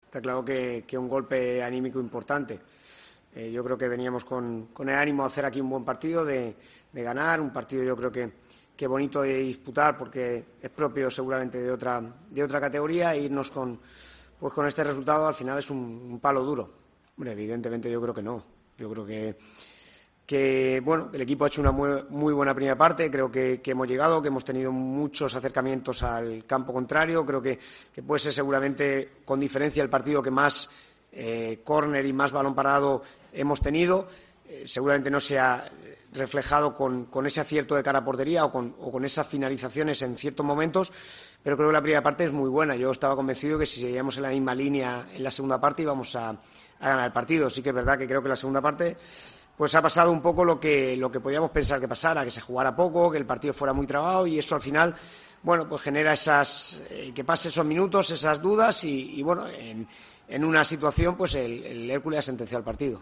Está claro que un golpe anímico importante. Yo creo que veníamos con el ánimo de hacer aquí un buen partido, de ganar, un partido yo creo que bonito de disputar porque es propio seguramente de otra categoría e irnos con este resultado al final es un palo duro. Hombre, evidentemente yo creo que no. Yo creo que el equipo ha hecho una muy buena primera parte, creo que hemos llegado, que hemos tenido muchos acercamientos al campo contrario, creo que puede ser seguramente con diferencia el partido que más córner y más balón parado hemos tenido, seguramente no se ha reflejado con ese acierto de cara a portería o con esas finalizaciones en ciertos momentos, pero creo que la primera parte es muy buena. Yo estaba convencido que si seguíamos en la misma línea en la segunda parte íbamos a ganar el partido. Sí que es verdad que creo que la segunda parte pues ha pasado un poco lo que podíamos pensar que pasara, que se jugara poco, que el partido fuera muy trabado y eso al final, pues genera que pase esos minutos, esas dudas y en una situación pues el Hércules ha sentenciado el partido.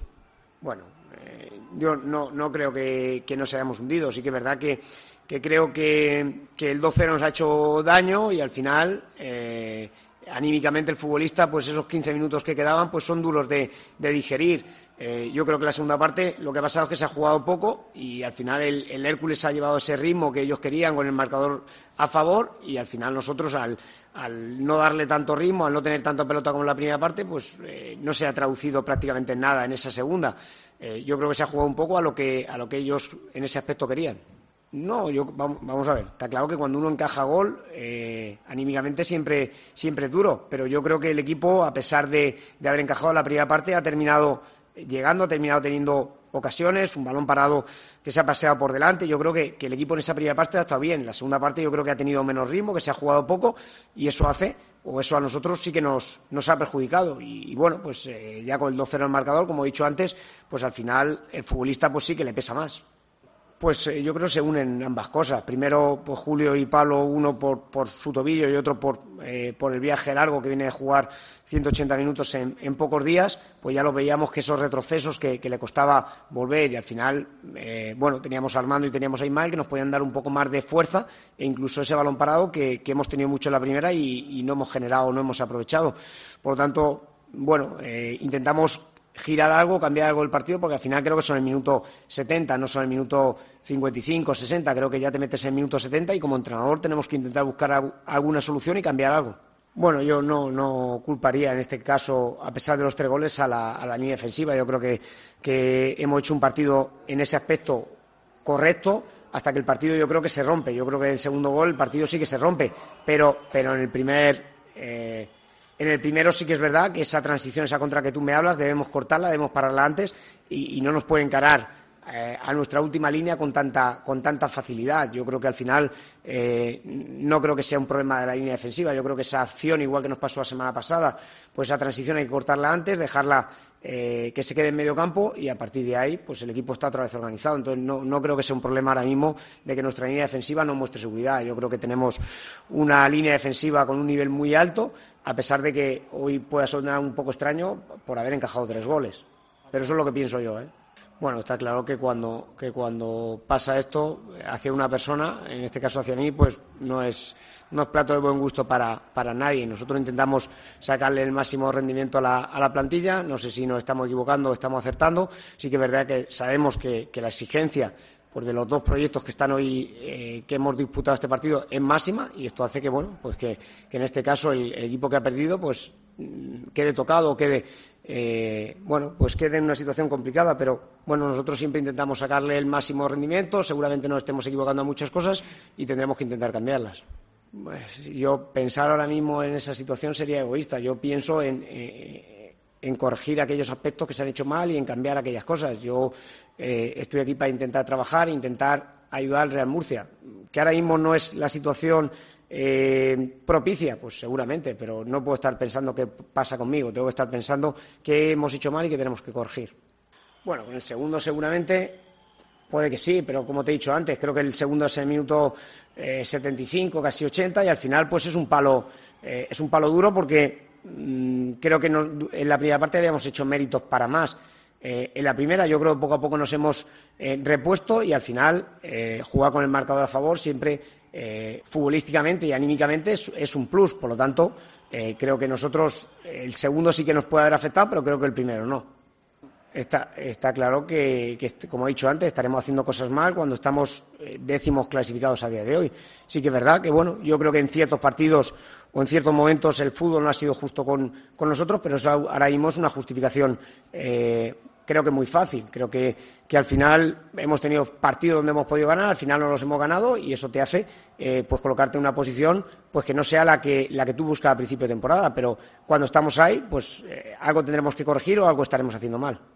Yo no creo que nos hayamos hundido, sí que es verdad que creo que el 2-0 nos ha hecho daño y al final anímicamente el futbolista, pues esos 15 minutos que quedaban pues son duros de digerir. Yo creo que la segunda parte lo que ha pasado es que se ha jugado poco y al final el Hércules ha llevado ese ritmo que ellos querían con el marcador a favor y al final nosotros al no darle tanto ritmo, al no tener tanta pelota como en la primera parte, pues no se ha traducido prácticamente en nada en esa segunda. Yo creo que se ha jugado un poco a lo que ellos en ese aspecto querían. No, vamos a ver, está claro que cuando uno encaja gol, anímicamente siempre es duro, pero yo creo que el equipo, a pesar de haber encajado la primera parte, ha terminado llegando, ha terminado teniendo ocasiones, un balón parado que se ha paseado por delante. Yo creo que el equipo en esa primera parte ha estado bien. La segunda parte yo creo que ha tenido menos ritmo, que se ha jugado poco y eso a nosotros sí que nos ha perjudicado. Y pues ya con el 2-0 en el marcador, como he dicho antes, pues al final el futbolista pues sí que le pesa más. Pues yo creo que se unen ambas cosas. Primero, pues Julio y Pablo, uno por su tobillo y otro por el viaje largo que viene de jugar 180 minutos en pocos días, pues ya lo veíamos que esos retrocesos que le costaba volver y al final, teníamos a Armando y teníamos a Ismael que nos podían dar un poco más de fuerza e incluso ese balón parado que hemos tenido mucho en la primera y no hemos generado, no hemos aprovechado. Por lo tanto, intentamos girar algo, cambiar algo del partido, porque al final creo que son el minuto 70, no son el minuto 55, 60, creo que ya te metes en el minuto 70 y como entrenador tenemos que intentar buscar alguna solución y cambiar algo. Yo no culparía en este caso, a pesar de los 3 goles, a la línea defensiva. Yo creo que hemos hecho un partido en ese aspecto correcto hasta que el partido yo creo que se rompe. Yo creo que en el segundo gol el partido sí que se rompe, pero en el primero sí que es verdad que esa transición, esa contra que tú me hablas, debemos cortarla, debemos pararla antes y no nos puede encarar a nuestra última línea con tanta facilidad. Yo creo que al final no creo que sea un problema de la línea defensiva. Yo creo que esa acción, igual que nos pasó la semana pasada, pues esa transición hay que cortarla antes, dejarla que se quede en medio campo y a partir de ahí pues el equipo está otra vez organizado. Entonces no creo que sea un problema ahora mismo de que nuestra línea defensiva no muestre seguridad. Yo creo que tenemos una línea defensiva con un nivel muy alto, a pesar de que hoy pueda sonar un poco extraño por haber encajado 3 goles. Pero eso es lo que pienso yo, está claro que cuando pasa esto hacia una persona, en este caso hacia mí, pues no es plato de buen gusto para nadie. Nosotros intentamos sacarle el máximo rendimiento a la plantilla. No sé si nos estamos equivocando o estamos acertando. Sí que es verdad que sabemos que la exigencia pues de los 2 proyectos que están hoy, que hemos disputado este partido, es máxima y esto hace que en este caso el equipo que ha perdido pues quede tocado o quede en una situación complicada, pero nosotros siempre intentamos sacarle el máximo rendimiento. Seguramente nos estemos equivocando en muchas cosas y tendremos que intentar cambiarlas. Yo pensar ahora mismo en esa situación sería egoísta. Yo pienso en corregir aquellos aspectos que se han hecho mal y en cambiar aquellas cosas. Yo estoy aquí para intentar trabajar, intentar ayudar al Real Murcia, que ahora mismo no es la situación propicia, pues seguramente, pero no puedo estar pensando qué pasa conmigo, tengo que estar pensando qué hemos hecho mal y qué tenemos que corregir. Con el segundo seguramente puede que sí, pero como te he dicho antes, creo que el segundo es el minuto 75, casi 80 y al final pues es un palo duro porque creo que en la primera parte habíamos hecho méritos para más. en la primera. Yo creo que poco a poco nos hemos repuesto y al final jugar con el marcador a favor siempre futbolísticamente y anímicamente es un plus. Por lo tanto, creo que nosotros el segundo sí que nos puede haber afectado, pero creo que el primero no. Está claro que, como he dicho antes, estaremos haciendo cosas mal cuando estamos décimos clasificados a día de hoy. Sí que es verdad que, bueno, yo creo que en ciertos partidos o en ciertos momentos el fútbol no ha sido justo con nosotros, pero eso ahora mismo es una justificación creo que muy fácil. Creo que al final hemos tenido partidos donde hemos podido ganar, al final no los hemos ganado y eso te hace pues colocarte en una posición pues que no sea la que tú buscas a principio de temporada, pero cuando estamos ahí, pues algo tendremos que corregir o algo estaremos haciendo mal.